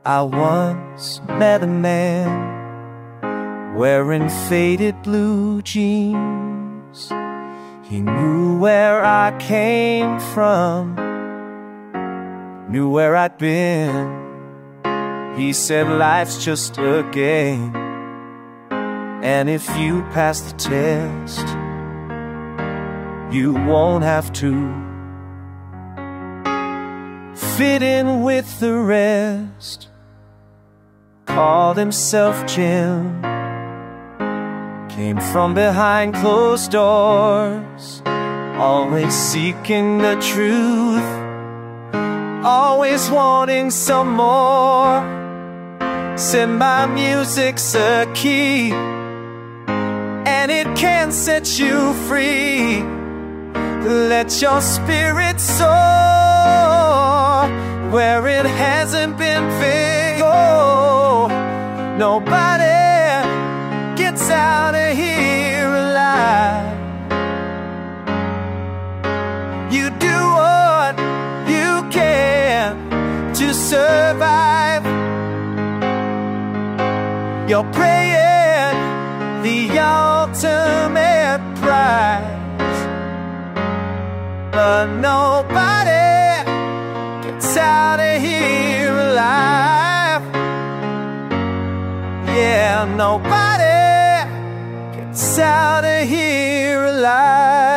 I once met a man wearing faded blue jeans. He knew where I came from, knew where I'd been. He said life's just a game, and if you pass the test, you won't have to fit in with the rest. Called himself Jim, came from behind closed doors, always seeking the truth, always wanting some more. Said my music's a key, and it can set you free. Let your spirit soar where it hasn't been fixed. Oh, nobody gets out of here alive. You do what you can to survive. You're paying the ultimate price, but nobody gets out of here alive. Yeah, nobody gets out of here alive.